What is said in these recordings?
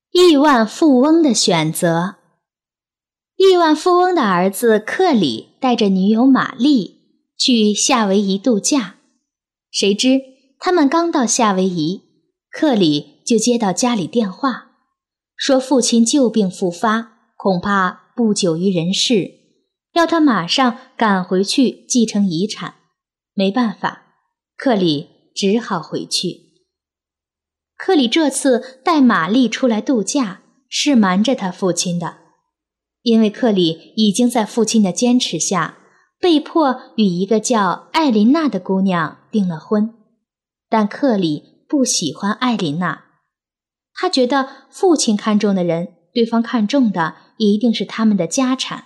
亿万富翁的选择。亿万富翁的儿子克里带着女友玛丽去夏威夷度假，谁知他们刚到夏威夷，克里就接到家里电话，说父亲旧病复发，恐怕不久于人世，要他马上赶回去继承遗产。没办法，克里只好回去。克里这次带玛丽出来度假，是瞒着他父亲的，因为克里已经在父亲的坚持下，被迫与一个叫艾琳娜的姑娘订了婚。但克里不喜欢艾琳娜，他觉得父亲看中的人，对方看中的一定是他们的家产。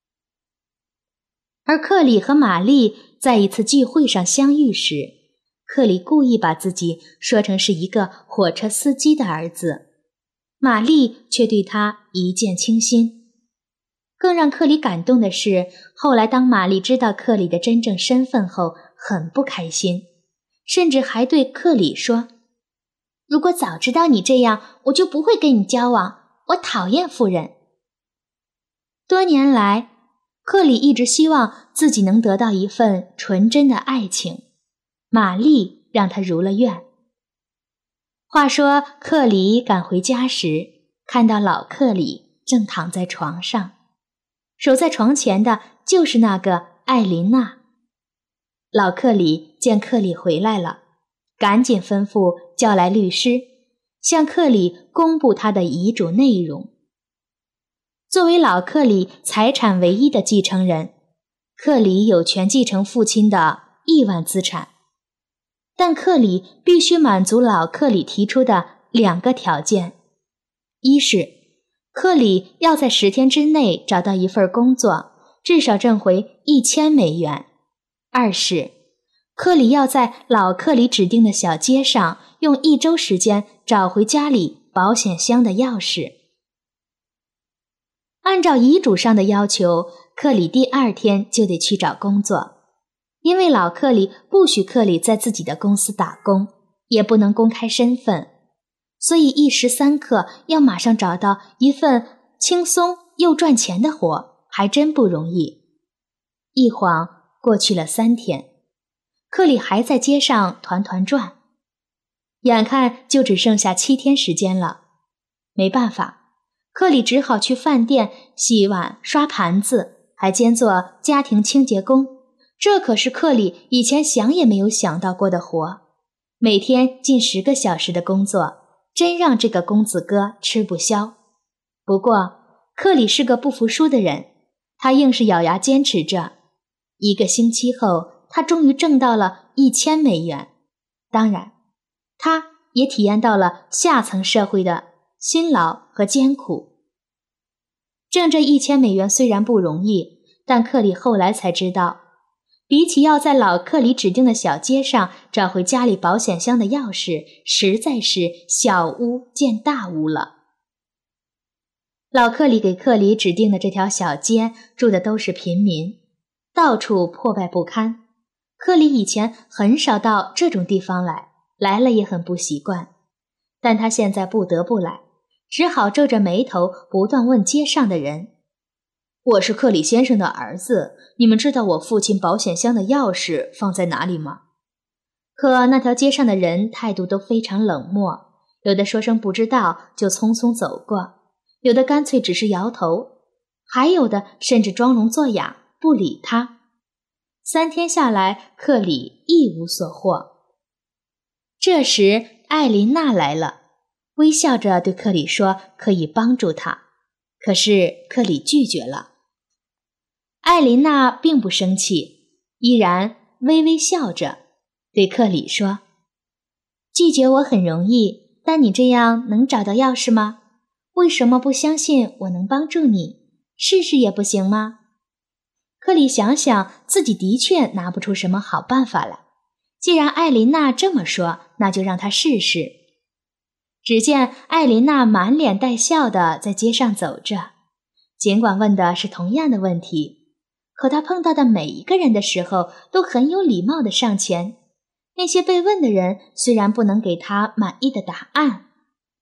而克里和玛丽在一次聚会上相遇时，克里故意把自己说成是一个火车司机的儿子，玛丽却对他一见倾心。更让克里感动的是，后来当玛丽知道克里的真正身份后，很不开心，甚至还对克里说：“如果早知道你这样，我就不会跟你交往，我讨厌富人。”多年来，克里一直希望自己能得到一份纯真的爱情，玛丽让他如了愿。话说克里赶回家时，看到老克里正躺在床上，守在床前的就是那个艾琳娜。老克里见克里回来了，赶紧吩咐叫来律师，向克里公布他的遗嘱内容。作为老克里财产唯一的继承人，克里有权继承父亲的亿万资产，但克里必须满足老克里提出的2个条件：一是克里要在10天之内找到一份工作，至少挣回$1000；二是克里要在老克里指定的小街上用1周时间找回家里保险箱的钥匙。按照遗嘱上的要求，克里第2天就得去找工作，因为老克里不许克里在自己的公司打工，也不能公开身份，所以一时三刻要马上找到一份轻松又赚钱的活，还真不容易。一晃过去了3天，克里还在街上团团转，眼看就只剩下7天时间了。没办法，克里只好去饭店洗碗、刷盘子，还兼做家庭清洁工。这可是克里以前想也没有想到过的活，每天近10个小时的工作，真让这个公子哥吃不消。不过，克里是个不服输的人，他硬是咬牙坚持着。1个星期后，他终于挣到了$1000。当然，他也体验到了下层社会的辛劳和艰苦。挣这$1000虽然不容易，但克里后来才知道，比起要在老克里指定的小街上找回家里保险箱的钥匙，实在是小巫见大巫了。老克里给克里指定的这条小街住的都是贫民，到处破败不堪。克里以前很少到这种地方来了也很不习惯，但他现在不得不来，只好皱着眉头不断问街上的人：“我是克里先生的儿子，你们知道我父亲保险箱的钥匙放在哪里吗？”可那条街上的人态度都非常冷漠，有的说声不知道就匆匆走过，有的干脆只是摇头，还有的甚至装聋作哑不理他。3天下来，克里一无所获。这时艾琳娜来了，微笑着对克里说可以帮助他，可是克里拒绝了。艾琳娜并不生气，依然微微笑着对克里说：“拒绝我很容易，但你这样能找到钥匙吗？为什么不相信我能帮助你？试试也不行吗？”克里想想，自己的确拿不出什么好办法来。既然艾琳娜这么说，那就让她试试。只见艾琳娜满脸带笑地在街上走着，尽管问的是同样的问题，可她碰到的每一个人的时候都很有礼貌地上前。那些被问的人虽然不能给她满意的答案，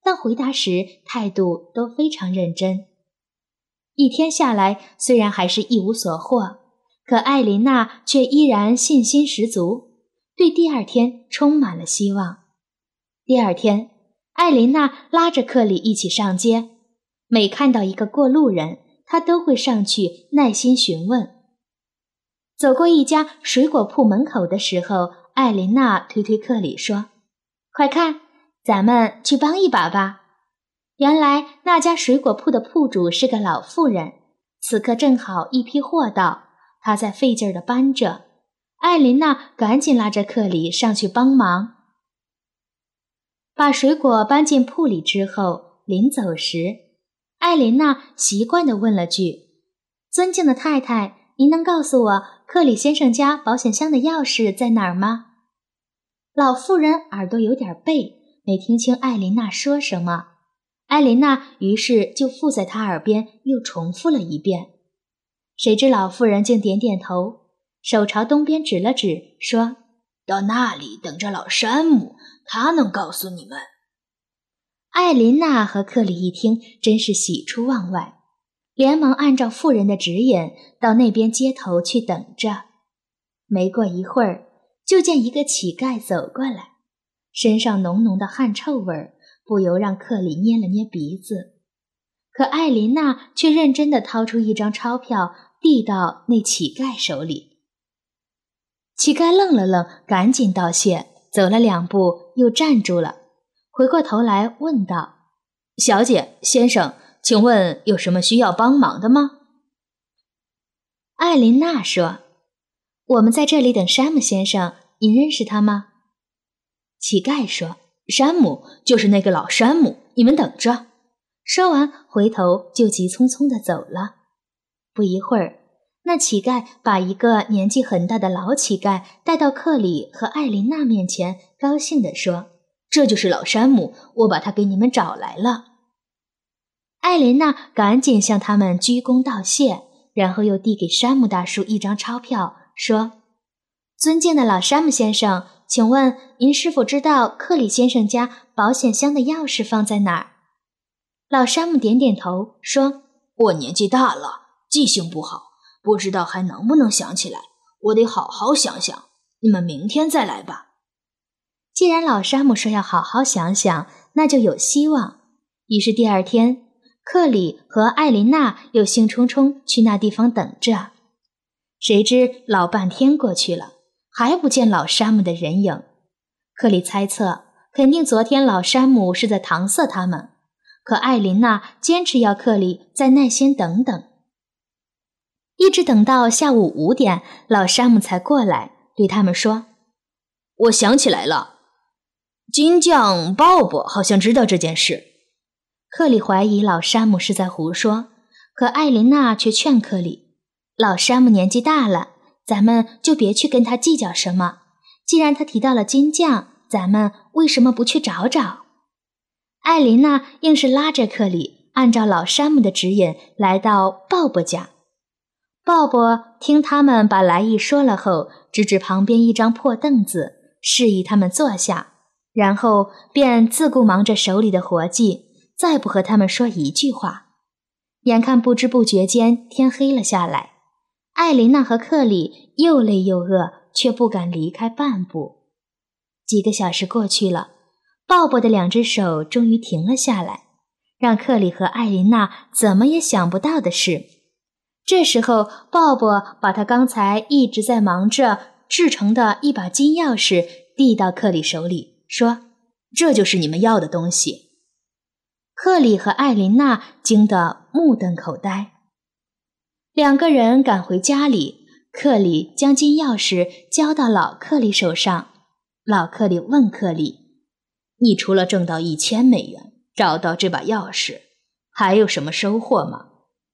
但回答时态度都非常认真。一天下来，虽然还是一无所获，可艾琳娜却依然信心十足，对第二天充满了希望。第二天，艾琳娜拉着克里一起上街，每看到一个过路人，她都会上去耐心询问。走过一家水果铺门口的时候，艾琳娜推推克里说：“快看，咱们去帮一把吧。”原来那家水果铺的铺主是个老妇人，此刻正好一批货到，她在费劲儿地搬着。艾琳娜赶紧拉着克里上去帮忙。把水果搬进铺里之后，临走时，艾琳娜习惯地问了句：“尊敬的太太，您能告诉我克里先生家保险箱的钥匙在哪儿吗？”老妇人耳朵有点背，没听清艾琳娜说什么。艾琳娜于是就附在她耳边又重复了一遍。谁知老妇人竟点点头，手朝东边指了指，说：“到那里等着老山姆，他能告诉你们。”艾琳娜和克里一听，真是喜出望外，连忙按照妇人的指引到那边街头去等着。没过一会儿，就见一个乞丐走过来，身上浓浓的汗臭味儿，不由让克里捏了捏鼻子。可艾琳娜却认真地掏出一张钞票，递到那乞丐手里。乞丐愣了愣，赶紧道谢，走了2步又站住了，回过头来问道：“小姐，先生，请问有什么需要帮忙的吗？”艾琳娜说：“我们在这里等山姆先生，您认识他吗？”乞丐说：“山姆，就是那个老山姆，你们等着。”说完回头就急匆匆地走了。不一会儿，那乞丐把一个年纪很大的老乞丐带到克里和艾琳娜面前，高兴地说：“这就是老山姆，我把他给你们找来了。”艾琳娜赶紧向他们鞠躬道谢，然后又递给山姆大叔一张钞票，说：“尊敬的老山姆先生，请问您是否知道克里先生家保险箱的钥匙放在哪儿？”老山姆点点头，说：“我年纪大了，记性不好，不知道还能不能想起来，我得好好想想，你们明天再来吧。”既然老山姆说要好好想想，那就有希望。于是第二天，克里和艾琳娜又兴冲冲去那地方等着。谁知老半天过去了，还不见老山姆的人影。克里猜测，肯定昨天老山姆是在搪塞他们，可艾琳娜坚持要克里再耐心等等。一直等到下午5点，老山姆才过来，对他们说：“我想起来了，金匠鲍勃好像知道这件事。”克里怀疑老山姆是在胡说，可艾琳娜却劝克里：“老山姆年纪大了，咱们就别去跟他计较什么。既然他提到了金匠，咱们为什么不去找找？”艾琳娜硬是拉着克里，按照老山姆的指引来到鲍勃家。鲍勃听他们把来意说了后，指指旁边一张破凳子，示意他们坐下，然后便自顾忙着手里的活计，再不和他们说一句话。眼看不知不觉间天黑了下来，艾琳娜和克里又累又饿，却不敢离开半步。几个小时过去了，鲍勃的2只手终于停了下来。让克里和艾琳娜怎么也想不到的是，这时候鲍勃把他刚才一直在忙着制成的一把金钥匙递到克里手里，说：“这就是你们要的东西。”克里和艾琳娜惊得目瞪口呆。2个人赶回家里，克里将金钥匙交到老克里手上。老克里问克里：“你除了挣到1000美元，找到这把钥匙，还有什么收获吗？”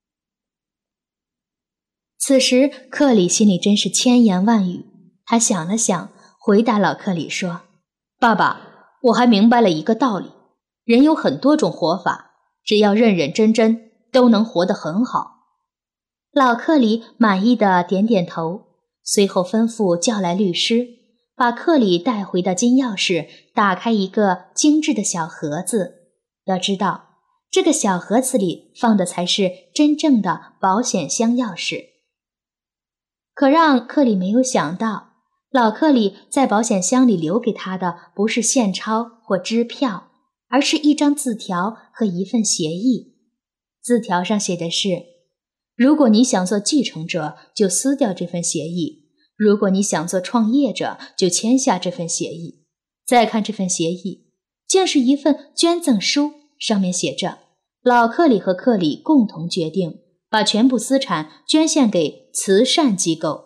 此时克里心里真是千言万语，他想了想，回答老克里说：“爸爸，我还明白了一个道理，人有很多种活法，只要认认真真，都能活得很好。”老克里满意的点点头，随后吩咐叫来律师，把克里带回到金钥匙，打开一个精致的小盒子， 要知道，这个小盒子里放的才是真正的保险箱钥匙。可让克里没有想到，老克里在保险箱里留给他的不是现钞或支票，而是一张字条和一份协议。字条上写的是：如果你想做继承者，就撕掉这份协议；如果你想做创业者，就签下这份协议。再看这份协议，竟是一份捐赠书，上面写着老克里和克里共同决定把全部资产捐献给慈善机构。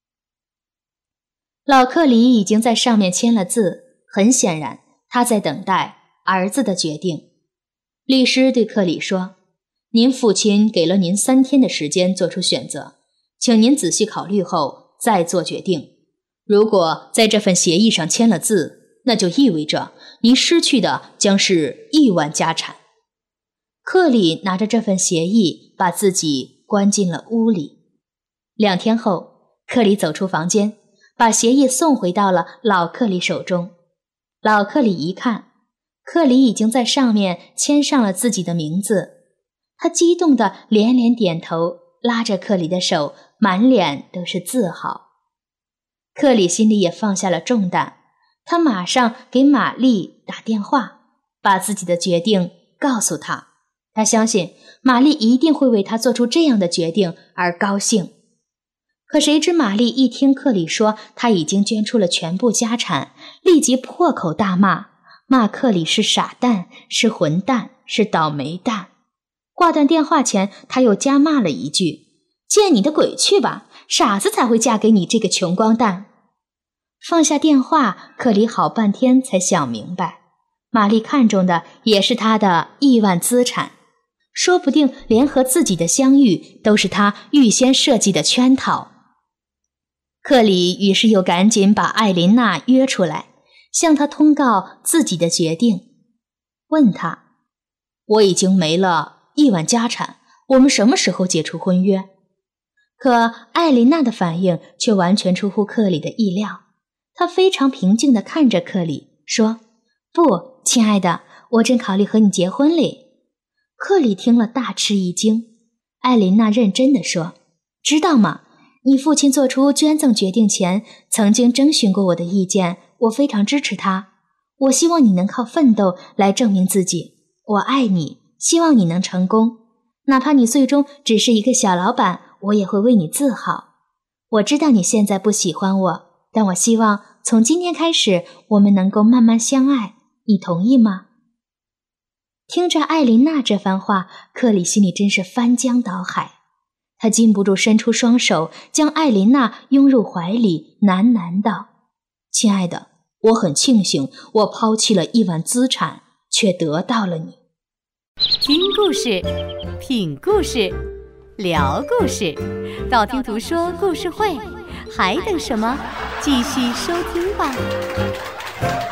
老克里已经在上面签了字，很显然他在等待儿子的决定。律师对克里说：您父亲给了您3天的时间做出选择，请您仔细考虑后再做决定。如果在这份协议上签了字，那就意味着您失去的将是亿万家产。克里拿着这份协议，把自己关进了屋里。2天后，克里走出房间，把协议送回到了老克里手中。老克里一看，克里已经在上面签上了自己的名字，他激动地连连点头，拉着克里的手，满脸都是自豪。克里心里也放下了重担，他马上给玛丽打电话，把自己的决定告诉她。他相信玛丽一定会为他做出这样的决定而高兴。可谁知玛丽一听克里说他已经捐出了全部家产，立即破口大骂，骂克里是傻蛋，是混蛋，是倒霉蛋。挂断电话前，他又加骂了一句：见你的鬼去吧，傻子才会嫁给你这个穷光蛋。放下电话，克里好半天才想明白，玛丽看中的也是他的亿万资产，说不定连和自己的相遇都是他预先设计的圈套。克里于是又赶紧把艾琳娜约出来，向她通告自己的决定，问她：我已经没了亿万家产，我们什么时候解除婚约？可艾琳娜的反应却完全出乎克里的意料，她非常平静地看着克里，说：不，亲爱的，我正考虑和你结婚哩。克里听了大吃一惊。艾琳娜认真地说：知道吗？你父亲做出捐赠决定前，曾经征询过我的意见，我非常支持他。我希望你能靠奋斗来证明自己。我爱你，希望你能成功。哪怕你最终只是一个小老板，我也会为你自豪。我知道你现在不喜欢我，但我希望从今天开始，我们能够慢慢相爱。你同意吗？听着艾琳娜这番话，克里心里真是翻江倒海。他禁不住伸出双手，将艾琳娜拥入怀里，喃喃道：亲爱的，我很庆幸我抛弃了亿万资产，却得到了你。 听故事，品故事，聊故事，道听途说故事会，还等什么？继续收听吧。